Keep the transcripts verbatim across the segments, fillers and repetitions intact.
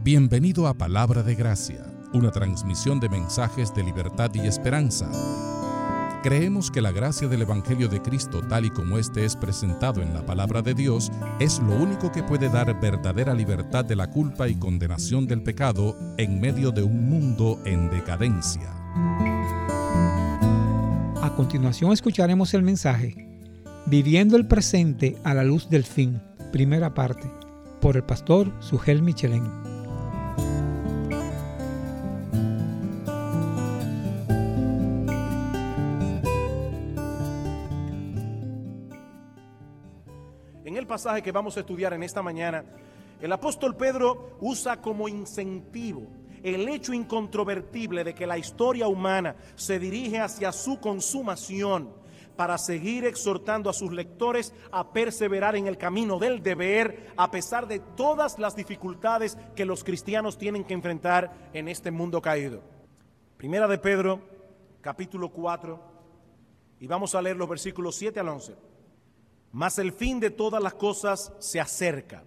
Bienvenido a Palabra de Gracia, una transmisión de mensajes de libertad y esperanza. Creemos que la gracia del Evangelio de Cristo, tal y como éste es presentado en la Palabra de Dios, es lo único que puede dar verdadera libertad de la culpa y condenación del pecado en medio de un mundo en decadencia. A continuación escucharemos el mensaje Viviendo el presente a la luz del fin, primera parte, por el pastor Sugel Michelén. En el pasaje que vamos a estudiar en esta mañana, el apóstol Pedro usa como incentivo el hecho incontrovertible de que la historia humana se dirige hacia su consumación para seguir exhortando a sus lectores a perseverar en el camino del deber a pesar de todas las dificultades que los cristianos tienen que enfrentar en este mundo caído. Primera de Pedro, capítulo cuatro, y vamos a leer los versículos siete al once. Mas el fin de todas las cosas se acerca.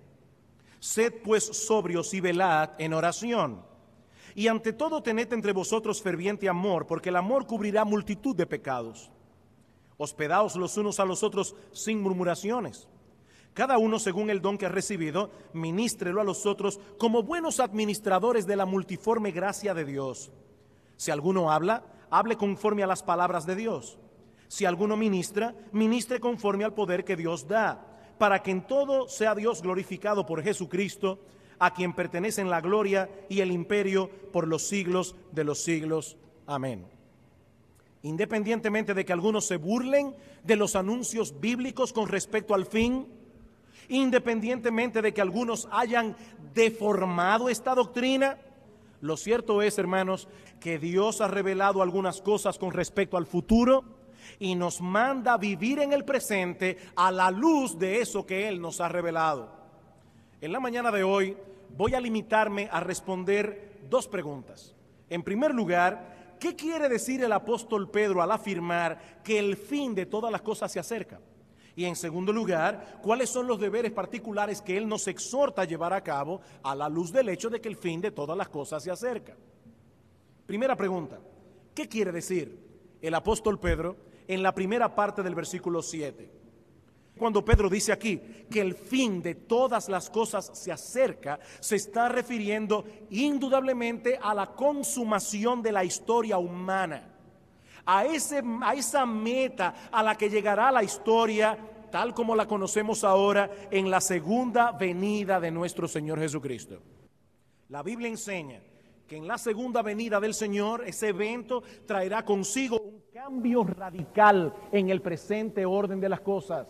Sed pues sobrios y velad en oración. Y ante todo tened entre vosotros ferviente amor, porque el amor cubrirá multitud de pecados. Hospedaos los unos a los otros sin murmuraciones. Cada uno según el don que ha recibido, ministrelo a los otros como buenos administradores de la multiforme gracia de Dios. Si alguno habla, hable conforme a las palabras de Dios. Si alguno ministra, ministre conforme al poder que Dios da, para que en todo sea Dios glorificado por Jesucristo, a quien pertenecen la gloria y el imperio por los siglos de los siglos. Amén. Independientemente de que algunos se burlen de los anuncios bíblicos con respecto al fin, independientemente de que algunos hayan deformado esta doctrina, lo cierto es, hermanos, que Dios ha revelado algunas cosas con respecto al futuro y nos manda vivir en el presente a la luz de eso que Él nos ha revelado. En la mañana de hoy voy a limitarme a responder dos preguntas. En primer lugar, ¿qué quiere decir el apóstol Pedro al afirmar que el fin de todas las cosas se acerca? Y en segundo lugar, ¿cuáles son los deberes particulares que Él nos exhorta a llevar a cabo a la luz del hecho de que el fin de todas las cosas se acerca? Primera pregunta, ¿qué quiere decir el apóstol Pedro en la primera parte del versículo siete? Cuando Pedro dice aquí que el fin de todas las cosas se acerca, se está refiriendo indudablemente a la consumación de la historia humana, a, ese, a esa meta a la que llegará la historia tal como la conocemos ahora en la segunda venida de nuestro Señor Jesucristo. La Biblia enseña que en la segunda venida del Señor ese evento traerá consigo un cambio radical en el presente orden de las cosas.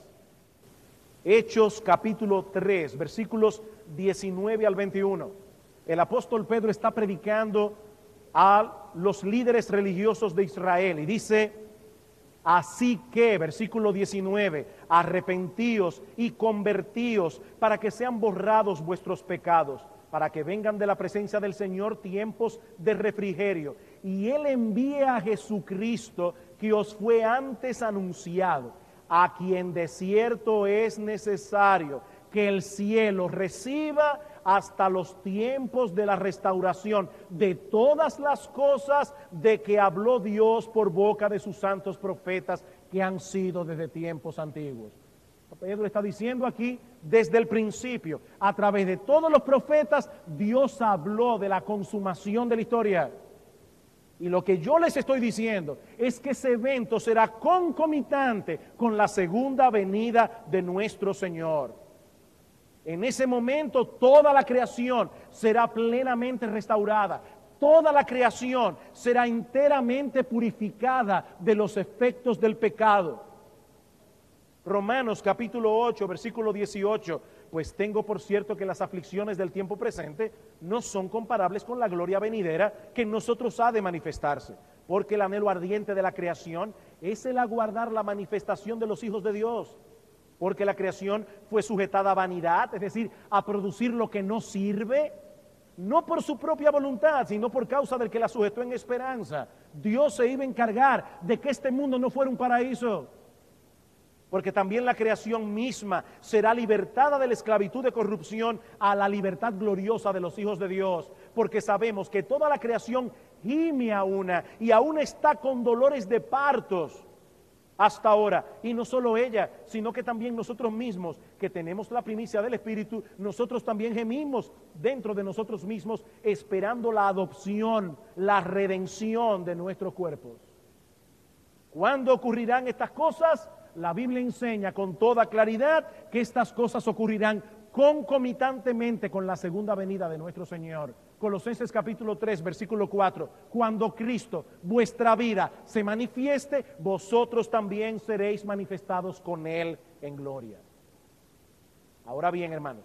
Hechos capítulo tres, versículos diecinueve al veintiuno. El apóstol Pedro está predicando a los líderes religiosos de Israel y dice: así que, versículo diecinueve, arrepentíos y convertíos para que sean borrados vuestros pecados, para que vengan de la presencia del Señor tiempos de refrigerio, y Él envíe a Jesucristo que os fue antes anunciado, a quien de cierto es necesario que el cielo reciba hasta los tiempos de la restauración de todas las cosas de que habló Dios por boca de sus santos profetas que han sido desde tiempos antiguos. Pedro está diciendo aquí, desde el principio, a través de todos los profetas, Dios habló de la consumación de la historia. Y lo que yo les estoy diciendo es que ese evento será concomitante con la segunda venida de nuestro Señor. En ese momento toda la creación será plenamente restaurada. Toda la creación será enteramente purificada de los efectos del pecado. Romanos capítulo ocho, versículo dieciocho. Pues tengo por cierto que las aflicciones del tiempo presente no son comparables con la gloria venidera que en nosotros ha de manifestarse. Porque el anhelo ardiente de la creación es el aguardar la manifestación de los hijos de Dios. Porque la creación fue sujetada a vanidad, es decir, a producir lo que no sirve, no por su propia voluntad, sino por causa del que la sujetó en esperanza. Dios se iba a encargar de que este mundo no fuera un paraíso. porque también la creación misma será libertada de la esclavitud de corrupción a la libertad gloriosa de los hijos de Dios, porque sabemos que toda la creación gime a una y aún está con dolores de partos hasta ahora. Y no solo ella, sino que también nosotros mismos, que tenemos la primicia del Espíritu, nosotros también gemimos dentro de nosotros mismos, esperando la adopción, la redención de nuestros cuerpos. ¿Cuándo ocurrirán estas cosas? La Biblia enseña con toda claridad que estas cosas ocurrirán concomitantemente con la segunda venida de nuestro Señor. Colosenses capítulo tres, versículo cuatro. Cuando Cristo, vuestra vida, se manifieste, vosotros también seréis manifestados con Él en gloria. Ahora bien, hermanos,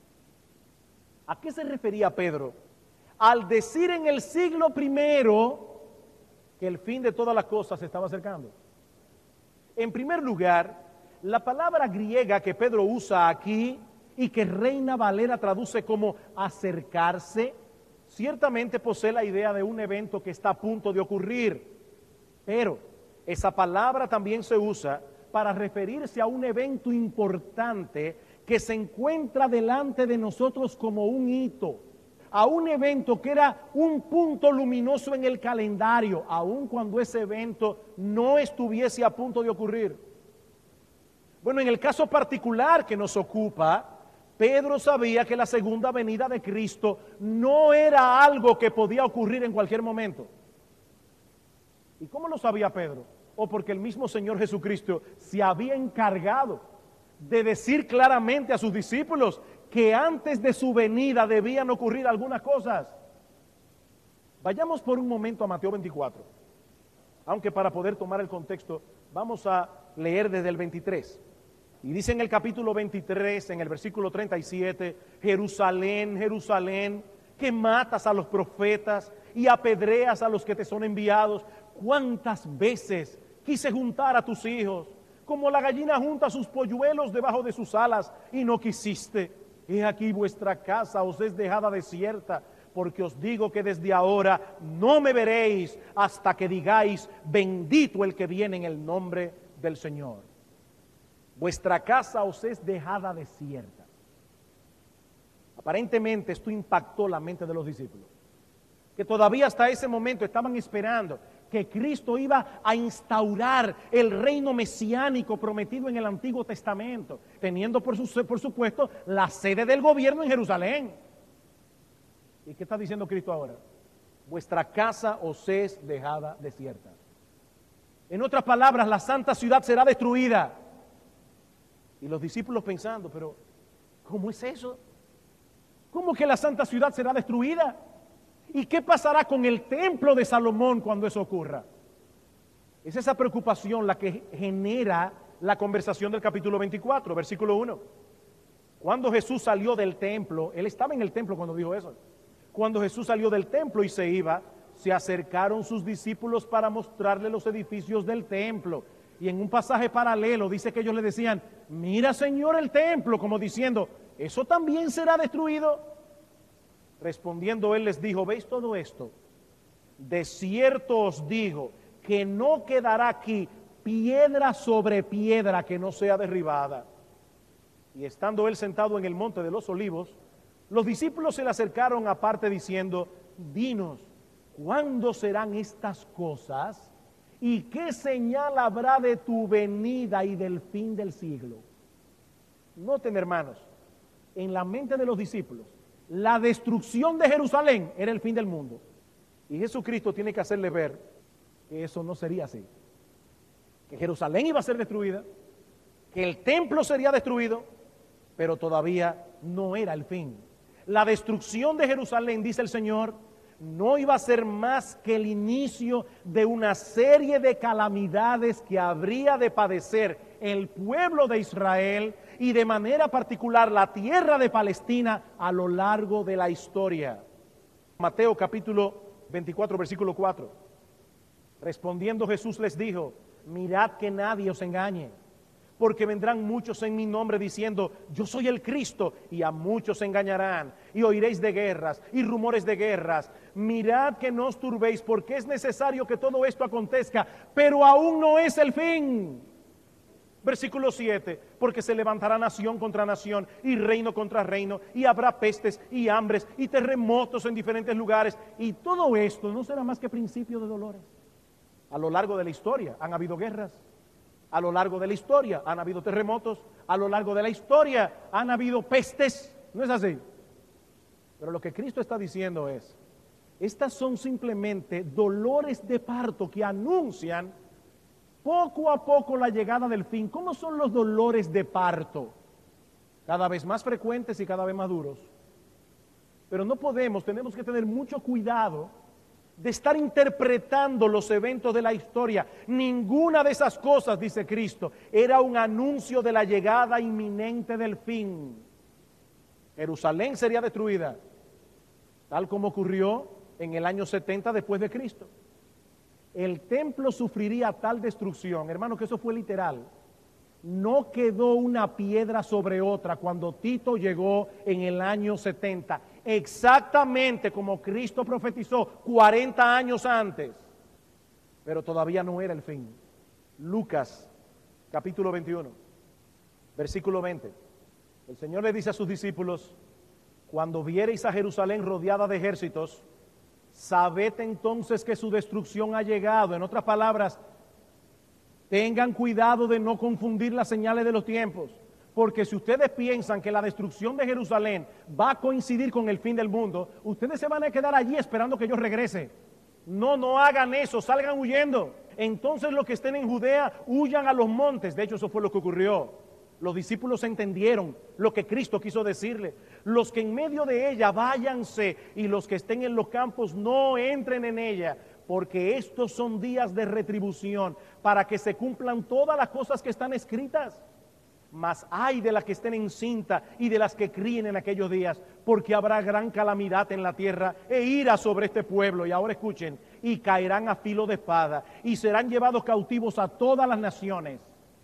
¿a qué se refería Pedro al decir en el siglo primero que el fin de todas las cosas se estaba acercando? En primer lugar, la palabra griega que Pedro usa aquí y que Reina Valera traduce como acercarse, ciertamente posee la idea de un evento que está a punto de ocurrir, pero esa palabra también se usa para referirse a un evento importante que se encuentra delante de nosotros como un hito, a un evento que era un punto luminoso en el calendario, aun cuando ese evento no estuviese a punto de ocurrir. Bueno, en el caso particular que nos ocupa, Pedro sabía que la segunda venida de Cristo no era algo que podía ocurrir en cualquier momento. ¿Y cómo lo sabía Pedro? O porque el mismo Señor Jesucristo se había encargado de decir claramente a sus discípulos que antes de su venida debían ocurrir algunas cosas. Vayamos por un momento a Mateo veinticuatro, aunque para poder tomar el contexto vamos a leer desde el veintitrés. Y dice en el capítulo veintitrés, en el versículo treinta y siete, Jerusalén, Jerusalén, que matas a los profetas y apedreas a los que te son enviados. ¿Cuántas veces quise juntar a tus hijos, como la gallina junta sus polluelos debajo de sus alas, y no quisiste? He aquí vuestra casa os es dejada desierta, porque os digo que desde ahora no me veréis hasta que digáis, bendito el que viene en el nombre del Señor. Vuestra casa os es dejada desierta. Aparentemente esto impactó la mente de los discípulos, que todavía hasta ese momento estaban esperando que Cristo iba a instaurar el reino mesiánico prometido en el Antiguo Testamento, teniendo por, su, por supuesto la sede del gobierno en Jerusalén. ¿Y qué está diciendo Cristo ahora? Vuestra casa os es dejada desierta. En otras palabras, la santa ciudad será destruida. Y los discípulos pensando, pero ¿cómo es eso? ¿Cómo que la santa ciudad será destruida? ¿Y qué pasará con el templo de Salomón cuando eso ocurra? Es esa preocupación la que genera la conversación del capítulo veinticuatro, versículo uno. Cuando Jesús salió del templo, él estaba en el templo cuando dijo eso. Cuando Jesús salió del templo y se iba, se acercaron sus discípulos para mostrarle los edificios del templo. Y en un pasaje paralelo dice que ellos le decían, mira Señor el templo, como diciendo, ¿eso también será destruido? Respondiendo él les dijo, ¿veis todo esto? De cierto os digo que no quedará aquí piedra sobre piedra que no sea derribada. Y estando él sentado en el monte de los olivos, los discípulos se le acercaron aparte diciendo, dinos, ¿cuándo serán estas cosas? ¿Y qué señal habrá de tu venida y del fin del siglo? Noten, hermanos, en la mente de los discípulos, la destrucción de Jerusalén era el fin del mundo. Y Jesucristo tiene que hacerle ver que eso no sería así. Que Jerusalén iba a ser destruida, que el templo sería destruido, pero todavía no era el fin. La destrucción de Jerusalén, dice el Señor, no iba a ser más que el inicio de una serie de calamidades que habría de padecer el pueblo de Israel y de manera particular la tierra de Palestina a lo largo de la historia. Mateo capítulo veinticuatro, versículo cuatro. Respondiendo Jesús les dijo, mirad que nadie os engañe, porque vendrán muchos en mi nombre diciendo, yo soy el Cristo, y a muchos engañarán, y oiréis de guerras y rumores de guerras. Mirad que no os turbéis, porque es necesario que todo esto acontezca, pero aún no es el fin. Versículo siete, porque se levantará nación contra nación y reino contra reino, y habrá pestes y hambres y terremotos en diferentes lugares, y todo esto no será más que principio de dolores. A lo largo de la historia han habido guerras, a lo largo de la historia han habido terremotos, a lo largo de la historia han habido pestes, ¿no es así? Pero lo que Cristo está diciendo es, estas son simplemente dolores de parto que anuncian poco a poco la llegada del fin. ¿Cómo son los dolores de parto? Cada vez más frecuentes y cada vez más duros. Pero no podemos, tenemos que tener mucho cuidado de estar interpretando los eventos de la historia. Ninguna de esas cosas, dice Cristo, era un anuncio de la llegada inminente del fin. Jerusalén sería destruida, tal como ocurrió en el año setenta después de Cristo. El templo sufriría tal destrucción, hermano, que eso fue literal. No quedó una piedra sobre otra cuando Tito llegó en el año setenta, exactamente como Cristo profetizó cuarenta años antes, pero todavía no era el fin. Lucas capítulo veintiuno, versículo veinte. El Señor le dice a sus discípulos: cuando viereis a Jerusalén rodeada de ejércitos, sabed entonces que su destrucción ha llegado. En otras palabras, tengan cuidado de no confundir las señales de los tiempos, porque si ustedes piensan que la destrucción de Jerusalén va a coincidir con el fin del mundo, ustedes se van a quedar allí esperando que yo regrese. No, no hagan eso, salgan huyendo. Entonces los que estén en Judea huyan a los montes. De hecho, eso fue lo que ocurrió. Los discípulos entendieron lo que Cristo quiso decirle. Los que en medio de ella váyanse, y los que estén en los campos no entren en ella, porque estos son días de retribución, para que se cumplan todas las cosas que están escritas. Mas ay de las que estén encinta y de las que críen en aquellos días, porque habrá gran calamidad en la tierra e ira sobre este pueblo. Y ahora escuchen: y caerán a filo de espada y serán llevados cautivos a todas las naciones.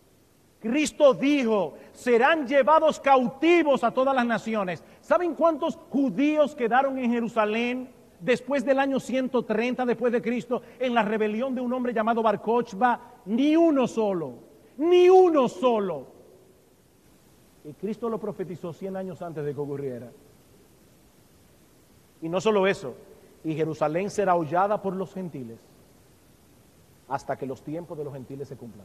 Cristo dijo, serán llevados cautivos a todas las naciones. ¿Saben cuántos judíos quedaron en Jerusalén después del año ciento treinta después de Cristo, en la rebelión de un hombre llamado Bar Kochba? Ni uno solo, ni uno solo. Y Cristo lo profetizó cien años antes de que ocurriera. Y no solo eso, y Jerusalén será hollada por los gentiles hasta que los tiempos de los gentiles se cumplan.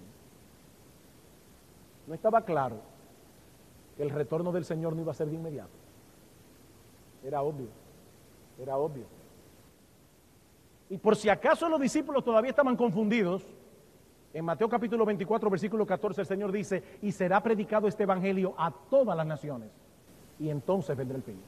No estaba claro que el retorno del Señor no iba a ser de inmediato. Era obvio, era obvio. Y por si acaso los discípulos todavía estaban confundidos, en Mateo capítulo veinticuatro, versículo catorce, el Señor dice: y será predicado este evangelio a todas las naciones, y entonces vendrá el fin.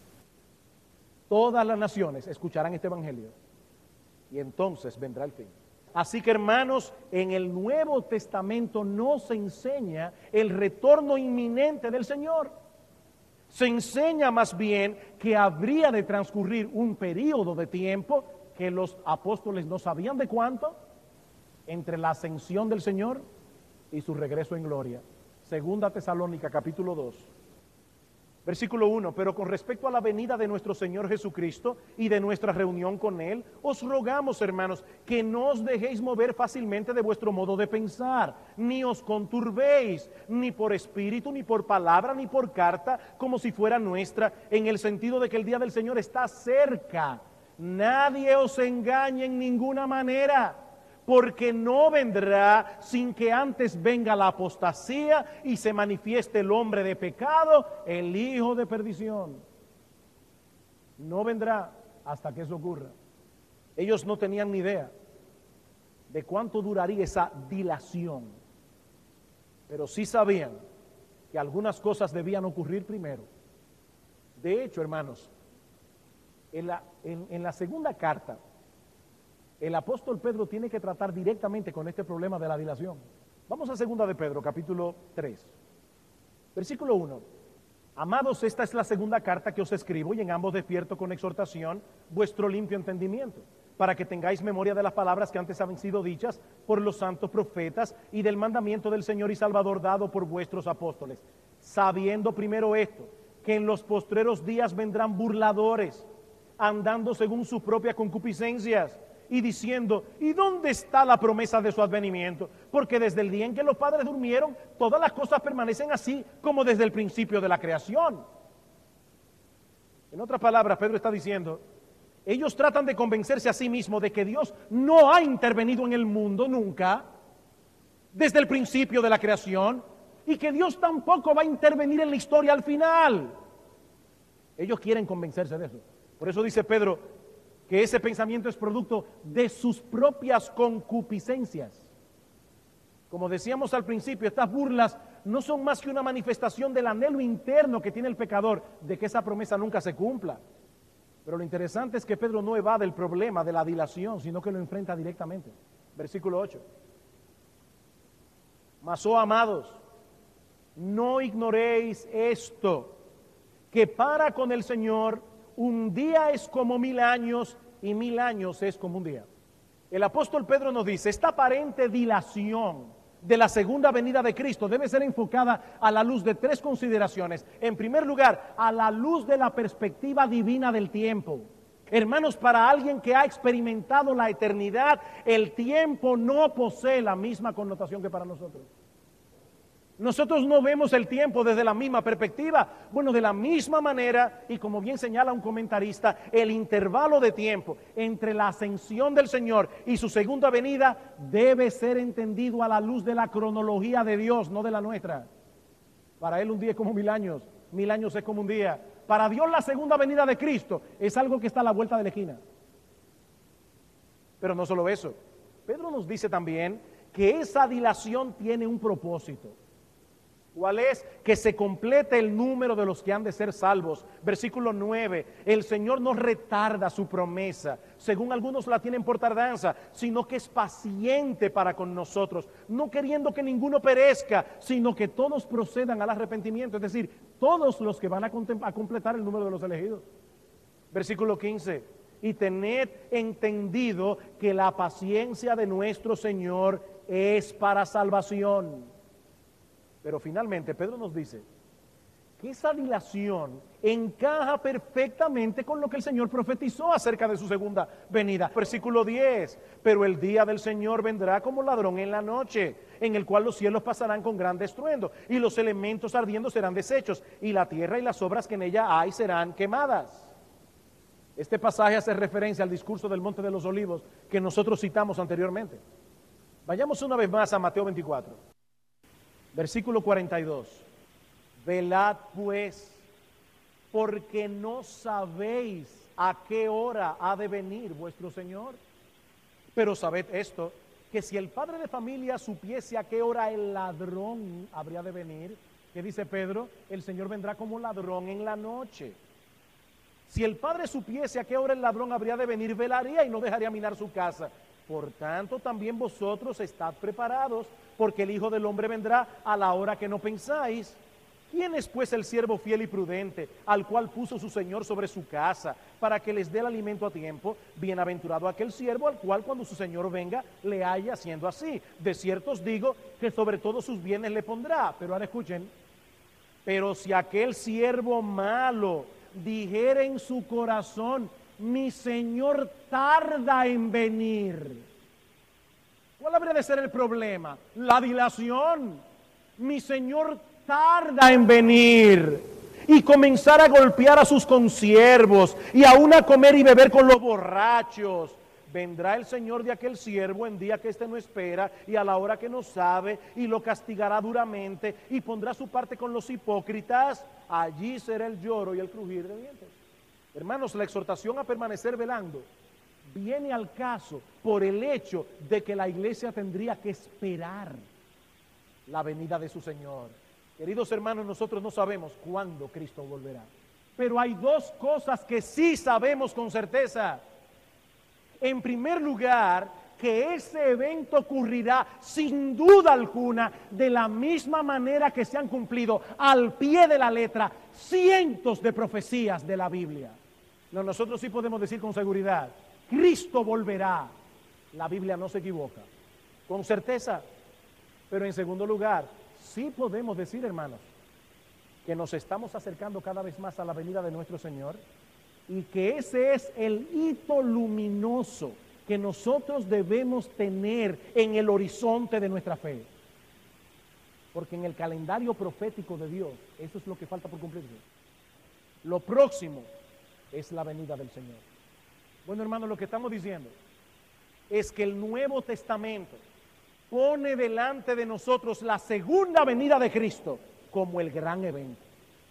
Todas las naciones escucharán este evangelio, y entonces vendrá el fin. Así que, hermanos, en el Nuevo Testamento no se enseña el retorno inminente del Señor. Se enseña más bien que habría de transcurrir un periodo de tiempo que los apóstoles no sabían de cuánto, entre la ascensión del Señor y su regreso en gloria. Segunda Tesalónica capítulo dos. Versículo uno, pero con respecto a la venida de nuestro Señor Jesucristo y de nuestra reunión con Él, os rogamos, hermanos, que no os dejéis mover fácilmente de vuestro modo de pensar, ni os conturbéis, ni por espíritu, ni por palabra, ni por carta, como si fuera nuestra, en el sentido de que el día del Señor está cerca. Nadie os engañe en ninguna manera, porque no vendrá sin que antes venga la apostasía y se manifieste el hombre de pecado, el hijo de perdición. No vendrá hasta que eso ocurra. Ellos no tenían ni idea de cuánto duraría esa dilación, pero sí sabían que algunas cosas debían ocurrir primero. De hecho, hermanos, en la, en, en la segunda carta, el apóstol Pedro tiene que tratar directamente con este problema de la dilación. Vamos a segunda de Pedro, capítulo tres, versículo uno. Amados, esta es la segunda carta que os escribo, y en ambos despierto con exhortación vuestro limpio entendimiento, para que tengáis memoria de las palabras que antes han sido dichas por los santos profetas y del mandamiento del Señor y Salvador dado por vuestros apóstoles, sabiendo primero esto, que en los postreros días vendrán burladores, andando según sus propias concupiscencias, y diciendo, ¿y dónde está la promesa de su advenimiento? Porque desde el día en que los padres durmieron, todas las cosas permanecen así como desde el principio de la creación. En otras palabras, Pedro está diciendo, ellos tratan de convencerse a sí mismos de que Dios no ha intervenido en el mundo nunca, desde el principio de la creación, y que Dios tampoco va a intervenir en la historia al final. Ellos quieren convencerse de eso. Por eso dice Pedro que ese pensamiento es producto de sus propias concupiscencias. Como decíamos al principio, estas burlas no son más que una manifestación del anhelo interno que tiene el pecador de que esa promesa nunca se cumpla. Pero lo interesante es que Pedro no evade el problema de la dilación, sino que lo enfrenta directamente. Versículo ocho. Mas, oh amados, no ignoréis esto, que para con el Señor un día es como mil años y mil años es como un día. El apóstol Pedro nos dice, esta aparente dilación de la segunda venida de Cristo debe ser enfocada a la luz de tres consideraciones. En primer lugar, a la luz de la perspectiva divina del tiempo. Hermanos, para alguien que ha experimentado la eternidad, el tiempo no posee la misma connotación que para nosotros. Nosotros no vemos el tiempo desde la misma perspectiva. Bueno, de la misma manera, y como bien señala un comentarista, el intervalo de tiempo entre la ascensión del Señor y su segunda venida debe ser entendido a la luz de la cronología de Dios, no de la nuestra. Para Él un día es como mil años, mil años es como un día. Para Dios la segunda venida de Cristo es algo que está a la vuelta de la esquina. Pero no solo eso. Pedro nos dice también que esa dilación tiene un propósito. ¿Cuál es? Que se complete el número de los que han de ser salvos. Versículo nueve, el Señor no retarda su promesa, según algunos la tienen por tardanza, sino que es paciente para con nosotros, no queriendo que ninguno perezca, sino que todos procedan al arrepentimiento, es decir, todos los que van a, a completar el número de los elegidos. Versículo quince, y tened entendido que la paciencia de nuestro Señor es para salvación. Pero finalmente Pedro nos dice que esa dilación encaja perfectamente con lo que el Señor profetizó acerca de su segunda venida. Versículo diez, pero el día del Señor vendrá como ladrón en la noche, en el cual los cielos pasarán con gran estruendo, y los elementos ardiendo serán deshechos, y la tierra y las obras que en ella hay serán quemadas. Este pasaje hace referencia al discurso del Monte de los Olivos que nosotros citamos anteriormente. Vayamos una vez más a Mateo veinticuatro. Versículo cuarenta y dos, velad pues, porque no sabéis a qué hora ha de venir vuestro Señor. Pero sabed esto, que si el padre de familia supiese a qué hora el ladrón habría de venir, ¿qué dice Pedro? El Señor vendrá como ladrón en la noche. Si el padre supiese a qué hora el ladrón habría de venir, velaría y no dejaría minar su casa. Por tanto, también vosotros estad preparados, porque el Hijo del Hombre vendrá a la hora que no pensáis. ¿Quién es pues el siervo fiel y prudente, al cual puso su Señor sobre su casa, para que les dé el alimento a tiempo? Bienaventurado aquel siervo, al cual cuando su Señor venga, le haya haciendo así. De cierto os digo, que sobre todos sus bienes le pondrá. Pero ahora escuchen, pero si aquel siervo malo dijere en su corazón, mi Señor tarda en venir. ¿Cuál habría de ser el problema? La dilación. Mi Señor tarda en venir. Y comenzar a golpear a sus consiervos y aún a comer y beber con los borrachos. Vendrá el Señor de aquel siervo en día que éste no espera y a la hora que no sabe, y lo castigará duramente y pondrá su parte con los hipócritas. Allí será el lloro y el crujir de dientes. Hermanos, la exhortación a permanecer velando viene al caso por el hecho de que la iglesia tendría que esperar la venida de su Señor. Queridos hermanos, nosotros no sabemos cuándo Cristo volverá, pero hay dos cosas que sí sabemos con certeza. En primer lugar, que ese evento ocurrirá sin duda alguna de la misma manera que se han cumplido al pie de la letra cientos de profecías de la Biblia. No, nosotros sí podemos decir con seguridad, Cristo volverá. La Biblia no se equivoca, con certeza. Pero en segundo lugar, sí podemos decir, hermanos, que nos estamos acercando cada vez más a la venida de nuestro Señor y que ese es el hito luminoso que nosotros debemos tener en el horizonte de nuestra fe. Porque en el calendario profético de Dios, eso es lo que falta por cumplirse. Lo próximo es la venida del Señor. Bueno, hermanos, lo que estamos diciendo es que el Nuevo Testamento pone delante de nosotros la segunda venida de Cristo como el gran evento.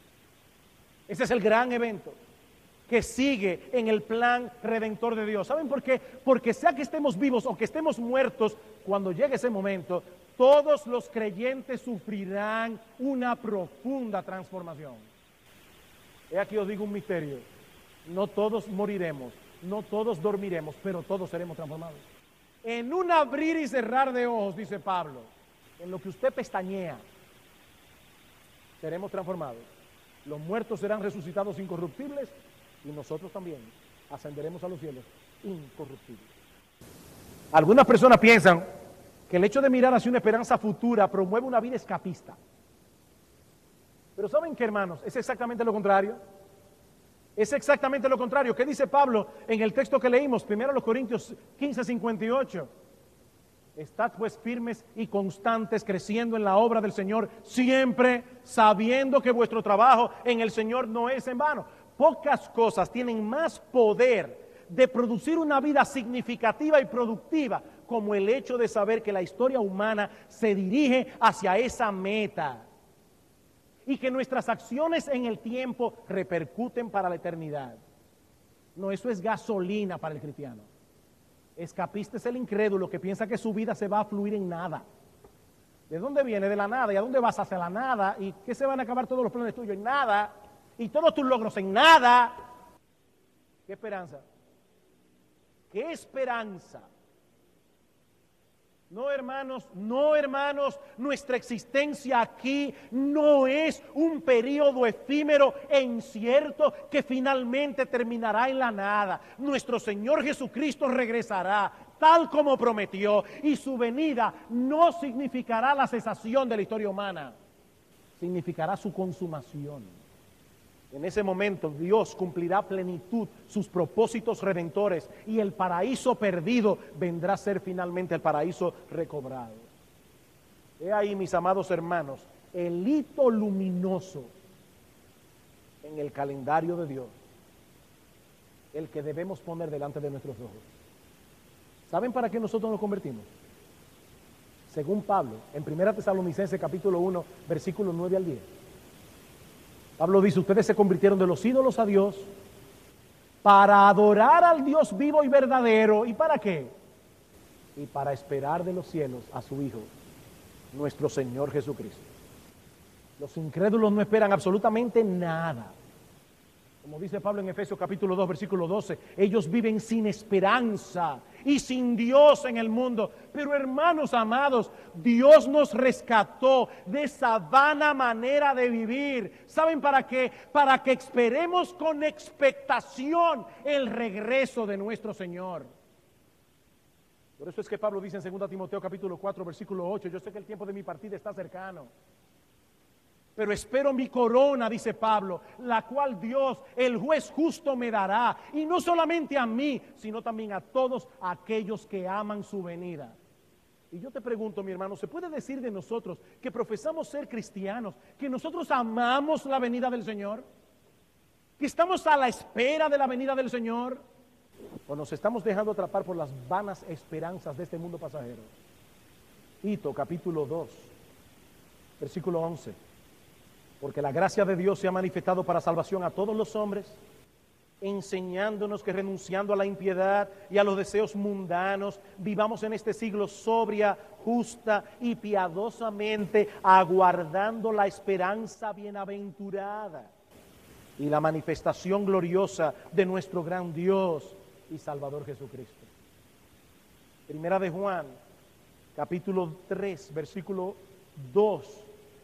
Ese es el gran evento que sigue en el plan redentor de Dios. ¿Saben por qué? Porque sea que estemos vivos o que estemos muertos, cuando llegue ese momento, todos los creyentes sufrirán una profunda transformación. He aquí os digo un misterio: no todos moriremos, no todos dormiremos, pero todos seremos transformados. En un abrir y cerrar de ojos, dice Pablo, en lo que usted pestañea, seremos transformados. Los muertos serán resucitados incorruptibles y nosotros también ascenderemos a los cielos incorruptibles. Algunas personas piensan que el hecho de mirar hacia una esperanza futura promueve una vida escapista. Pero ¿saben qué, hermanos? Es exactamente lo contrario. Es exactamente lo contrario. ¿Qué dice Pablo en el texto que leímos? Primero los Corintios quince, cincuenta y ocho. Estad pues firmes y constantes, creciendo en la obra del Señor, siempre sabiendo que vuestro trabajo en el Señor no es en vano. Pocas cosas tienen más poder de producir una vida significativa y productiva como el hecho de saber que la historia humana se dirige hacia esa meta y que nuestras acciones en el tiempo repercuten para la eternidad. No, eso es gasolina para el cristiano. Escapista es el incrédulo que piensa que su vida se va a fluir en nada. ¿De dónde viene? De la nada. ¿Y a dónde vas? Hacia la nada. ¿Y qué se van a acabar todos los planes tuyos? En nada. Y todos tus logros en nada. ¿Qué esperanza? ¿Qué esperanza? No, hermanos, no, hermanos, nuestra existencia aquí no es un periodo efímero e incierto que finalmente terminará en la nada. Nuestro Señor Jesucristo regresará tal como prometió y su venida no significará la cesación de la historia humana, significará su consumación. En ese momento Dios cumplirá a plenitud sus propósitos redentores y el paraíso perdido vendrá a ser finalmente el paraíso recobrado. He ahí, mis amados hermanos, el hito luminoso en el calendario de Dios, el que debemos poner delante de nuestros ojos. ¿Saben para qué nosotros nos convertimos? Según Pablo, en Primera Tesalonicenses capítulo uno, versículos nueve al diez. Pablo dice, ustedes se convirtieron de los ídolos a Dios para adorar al Dios vivo y verdadero. ¿Y para qué? Y para esperar de los cielos a su Hijo, nuestro Señor Jesucristo. Los incrédulos no esperan absolutamente nada. Como dice Pablo en Efesios capítulo dos, versículo doce, ellos viven sin esperanza y sin Dios en el mundo. Pero hermanos amados, Dios nos rescató de esa vana manera de vivir. ¿Saben para qué? Para que esperemos con expectación el regreso de nuestro Señor. Por eso es que Pablo dice en segunda Timoteo capítulo cuatro, versículo ocho, yo sé que el tiempo de mi partida está cercano, pero espero mi corona, dice Pablo, la cual Dios, el juez justo, me dará. Y no solamente a mí, sino también a todos aquellos que aman su venida. Y yo te pregunto, mi hermano, ¿se puede decir de nosotros que profesamos ser cristianos, que nosotros amamos la venida del Señor? ¿Que estamos a la espera de la venida del Señor? ¿O nos estamos dejando atrapar por las vanas esperanzas de este mundo pasajero? Tito, capítulo dos, versículo once. Porque la gracia de Dios se ha manifestado para salvación a todos los hombres, enseñándonos que renunciando a la impiedad y a los deseos mundanos, vivamos en este siglo sobria, justa y piadosamente, aguardando la esperanza bienaventurada y la manifestación gloriosa de nuestro gran Dios y Salvador Jesucristo. Primera de Juan, capítulo tres, versículo dos.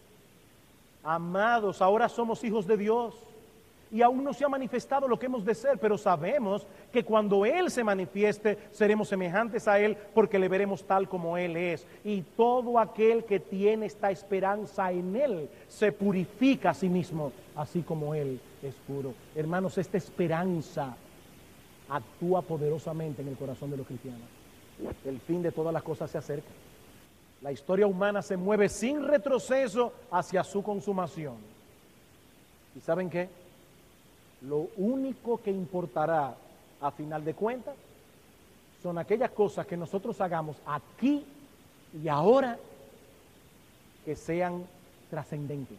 Amados, ahora somos hijos de Dios y aún no se ha manifestado lo que hemos de ser, pero sabemos que cuando Él se manifieste seremos semejantes a Él porque le veremos tal como Él es. Y todo aquel que tiene esta esperanza en Él se purifica a sí mismo, así como Él es puro. Hermanos, esta esperanza actúa poderosamente en el corazón de los cristianos. El fin de todas las cosas se acerca. La historia humana se mueve sin retroceso hacia su consumación. ¿Y saben qué? Lo único que importará a final de cuentas son aquellas cosas que nosotros hagamos aquí y ahora que sean trascendentes,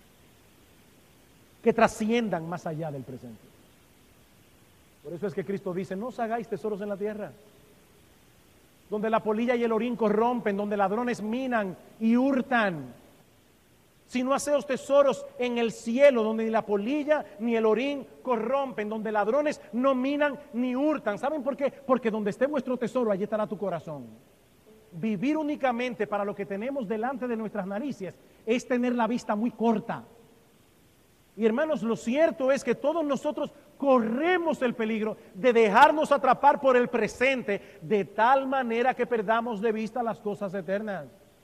que trasciendan más allá del presente. Por eso es que Cristo dice, no os hagáis tesoros en la tierra, donde la polilla y el orín corrompen, donde ladrones minan y hurtan, sino haceos tesoros en el cielo, donde ni la polilla ni el orín corrompen, donde ladrones no minan ni hurtan. ¿Saben por qué? Porque donde esté vuestro tesoro, allí estará tu corazón. Vivir únicamente para lo que tenemos delante de nuestras narices es tener la vista muy corta. Y hermanos, lo cierto es que todos nosotros corremos el peligro de dejarnos atrapar por el presente de tal manera que perdamos de vista las cosas eternas.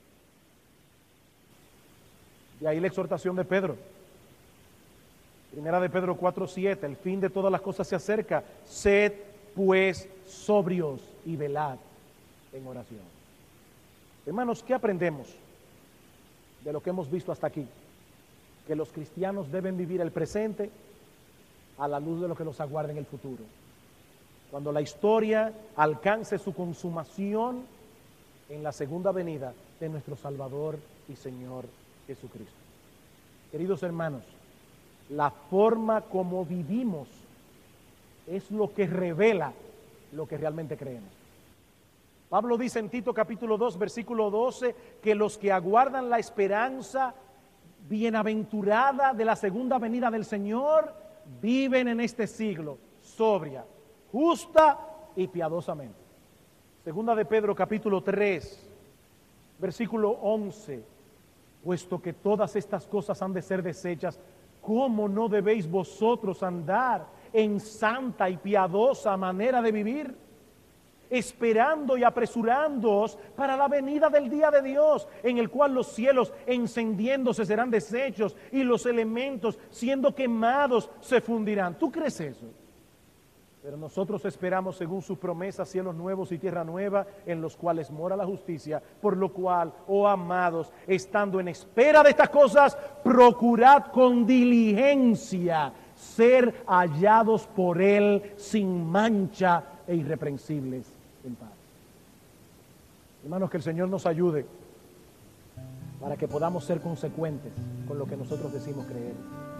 De ahí la exhortación de Pedro. Primera de Pedro cuatro siete, el fin de todas las cosas se acerca. Sed pues sobrios y velad en oración. Hermanos, ¿qué aprendemos de lo que hemos visto hasta aquí? Que los cristianos deben vivir el presente a la luz de lo que los aguarda en el futuro. Cuando la historia alcance su consumación en la segunda venida de nuestro Salvador y Señor Jesucristo. Queridos hermanos, la forma como vivimos es lo que revela lo que realmente creemos. Pablo dice en Tito capítulo dos, versículo doce, que los que aguardan la esperanza bienaventurada de la segunda venida del Señor viven en este siglo sobria, justa y piadosamente. Segunda de Pedro capítulo tres, versículo once, puesto que todas estas cosas han de ser deshechas, ¿cómo no debéis vosotros andar en santa y piadosa manera de vivir? Esperando y apresurándoos para la venida del día de Dios, en el cual los cielos encendiéndose serán deshechos y los elementos siendo quemados se fundirán. ¿Tú crees eso? Pero nosotros esperamos según sus promesas cielos nuevos y tierra nueva en los cuales mora la justicia, por lo cual, oh amados, estando en espera de estas cosas, procurad con diligencia ser hallados por Él sin mancha e irreprensibles en paz. Hermanos, que el Señor nos ayude para que podamos ser consecuentes con lo que nosotros decimos creer.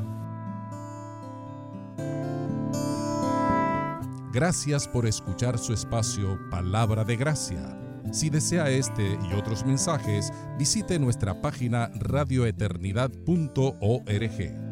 Gracias por escuchar su espacio Palabra de Gracia. Si desea este y otros mensajes, visite nuestra página radio eternidad punto org.